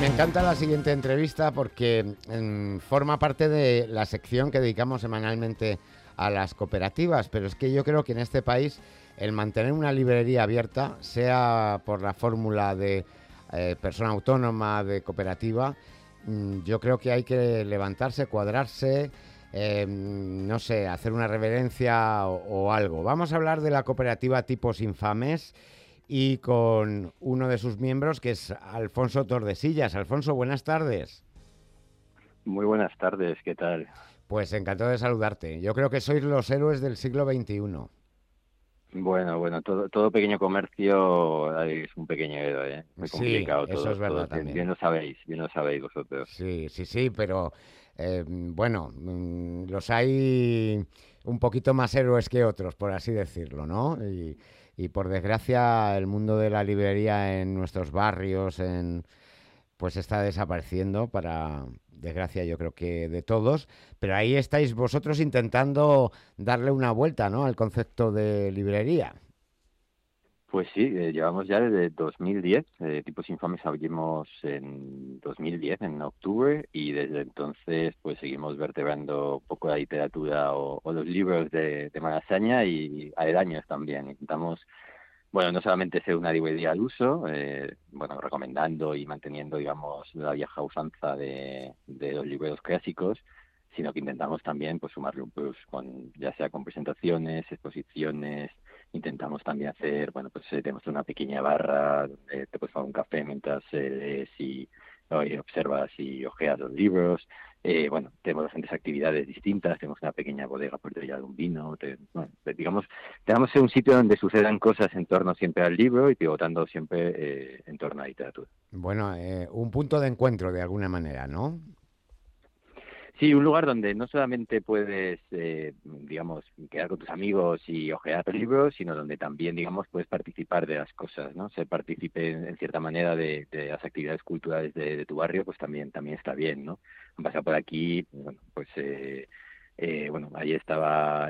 me encanta la siguiente entrevista porque forma parte de la sección que dedicamos semanalmente a las cooperativas, pero es que yo creo que en este país el mantener una librería abierta, sea por la fórmula de persona autónoma, de cooperativa, yo creo que hay que levantarse, cuadrarse, no sé, hacer una reverencia o algo. Vamos a hablar de la cooperativa Tipos Infames y con uno de sus miembros, que es Alfonso Tordesillas. Alfonso, buenas tardes. Muy buenas tardes, ¿qué tal? Pues encantado de saludarte. Yo creo que sois los héroes del siglo XXI. Bueno, todo pequeño comercio es un pequeño héroe, ¿eh? Muy Sí, complicado eso es verdad todo. también. Bien lo sabéis vosotros. Sí, sí, sí, pero bueno, los hay un poquito más héroes que otros, por así decirlo, ¿no? Y por desgracia el mundo de la librería en nuestros barrios, pues está desapareciendo para desgracia yo creo que de todos, pero ahí estáis vosotros intentando darle una vuelta, ¿no? Al concepto de librería. Pues sí, llevamos ya desde 2010, Tipos Infames abrimos en 2010, en octubre, y desde entonces pues seguimos vertebrando un poco la literatura o los libros de Malasaña y aledaños también. Intentamos, bueno, no solamente ser una librería al uso, bueno, recomendando y manteniendo, digamos, la vieja usanza de los libros clásicos, sino que intentamos también pues sumarle un plus con, ya sea con presentaciones, exposiciones. Intentamos también hacer, bueno, pues tenemos una pequeña barra donde te puedes tomar un café mientras lees y observas y ojeas los libros. Bueno, tenemos bastantes actividades distintas, tenemos una pequeña bodega portería de un vino, bueno, digamos, tenemos un sitio donde sucedan cosas en torno siempre al libro y pivotando siempre en torno a la literatura. Bueno, un punto de encuentro de alguna manera, ¿no? Sí, un lugar donde no solamente puedes, digamos, quedar con tus amigos y ojear libros, sino donde también, digamos, puedes participar de las cosas, ¿no? Ser partícipe en cierta manera de las actividades culturales de tu barrio, pues también está bien, ¿no? Han pasado por aquí, bueno, pues, bueno, ahí estaba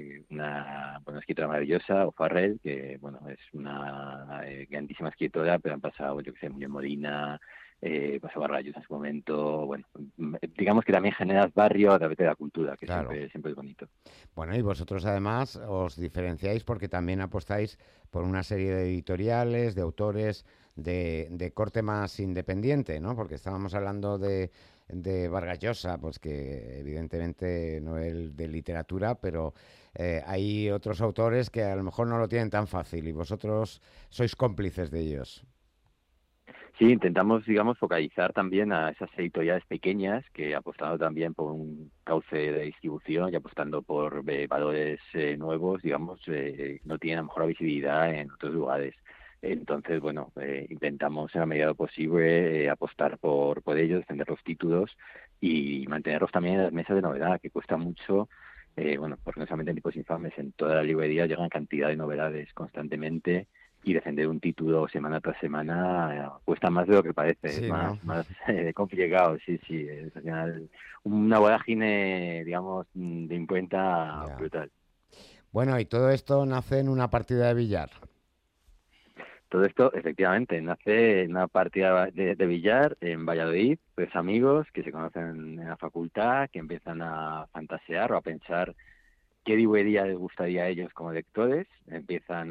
una escritora maravillosa, O'Farrell, que, bueno, es una grandísima escritora, pero han pasado, yo que sé, Muñoz Molina, pasaba Rayos en su momento, bueno, digamos que también generas barrio a través de la cultura, que Claro. siempre es bonito. Bueno, y vosotros además os diferenciáis porque también apostáis por una serie de editoriales, de autores de corte más independiente, ¿no? Porque estábamos hablando de Vargas Llosa, pues que evidentemente no es de literatura, pero hay otros autores que a lo mejor no lo tienen tan fácil y vosotros sois cómplices de ellos. Sí, intentamos, digamos, focalizar también a esas editoriales pequeñas que apostando también por un cauce de distribución y apostando por valores nuevos, digamos, no tienen a lo mejor la visibilidad en otros lugares. Entonces, bueno, intentamos en la medida de lo posible apostar por ellos, defender los títulos y mantenerlos también en las mesas de novedad, que cuesta mucho. Bueno, porque no solamente en Tipos Infames, en toda la librería llegan cantidad de novedades constantemente y defender un título semana tras semana cuesta más de lo que parece, es Sí, ¿no? más complicado, sí, sí, es al final una vorágine, digamos, de imprenta Ya. brutal. Bueno, y todo esto nace en una partida de billar. Todo esto, efectivamente, nace en una partida de billar en Valladolid, pues amigos que se conocen en la facultad, que empiezan a fantasear o a pensar qué librería les gustaría a ellos como lectores, empiezan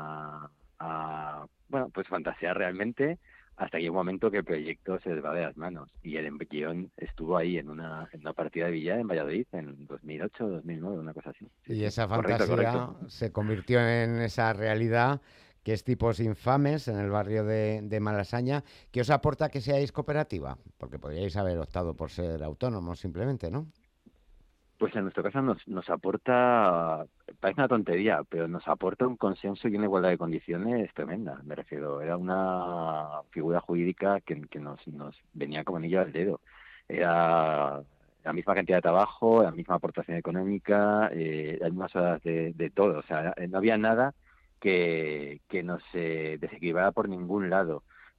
bueno, pues fantasear realmente hasta que hay un momento que el proyecto se les va de las manos. Y el guión estuvo ahí en una partida de billar en Valladolid en 2008, 2009, una cosa así. Sí, Y sí, esa correcto, correcto. fantasía se convirtió en esa realidad que es Tipos Infames en el barrio de Malasaña. ¿Qué os aporta que seáis cooperativa? Porque podríais haber optado por ser autónomos simplemente, ¿no? Pues en nuestro caso nos aporta, parece una tontería, pero nos aporta un consenso y una igualdad de condiciones tremenda, me refiero. Era una figura jurídica que nos venía como anillo al dedo. Era la misma cantidad de trabajo, la misma aportación económica, las mismas horas de todo. O sea, no había nada que nos desequilibrara por ningún lado.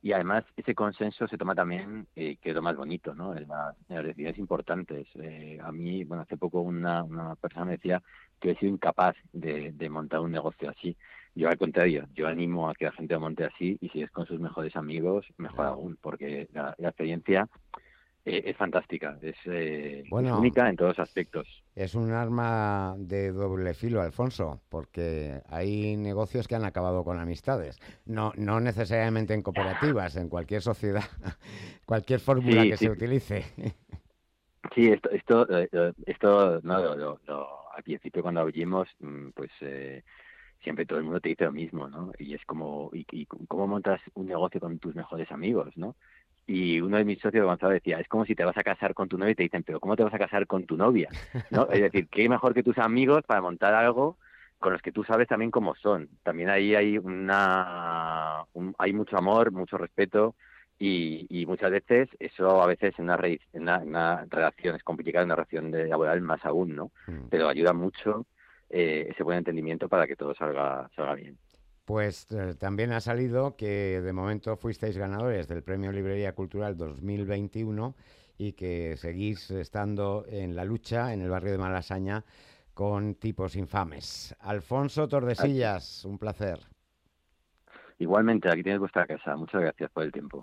Y además ese consenso se toma también, que es lo más bonito, ¿no? En las decisiones importantes. A mí, bueno, hace poco una persona me decía que he sido incapaz de montar un negocio así. Yo al contrario, yo animo a que la gente lo monte así, y si es con sus mejores amigos, mejor Ya. aún, porque la experiencia es fantástica, es Bueno, única en todos los aspectos. es un arma de doble filo, Alfonso, porque hay negocios que han acabado con amistades. No, no necesariamente en cooperativas, en cualquier sociedad, cualquier fórmula Sí, que sí, se utilice. sí, esto no, al principio cuando abrimos, pues siempre todo el mundo te dice lo mismo, ¿no? Y es como, y cómo montas un negocio con tus mejores amigos, ¿no? Y uno de mis socios de Gonzalo decía, es como si te vas a casar con tu novia y te dicen, pero ¿cómo te vas a casar con tu novia? ¿No? Es decir, qué mejor que tus amigos para montar algo con los que tú sabes también cómo son. También ahí hay hay mucho amor, mucho respeto, y muchas veces eso, a veces en una relación es complicado, en una relación laboral más aún, ¿no? Mm. Pero ayuda mucho ese buen entendimiento para que todo salga bien. Pues también ha salido que de momento fuisteis ganadores del Premio Librería Cultural 2021 y que seguís estando en la lucha en el barrio de Malasaña con tipos infames. Alfonso Así. Tordesillas, un placer. Igualmente, aquí tienes vuestra casa. Muchas gracias por el tiempo.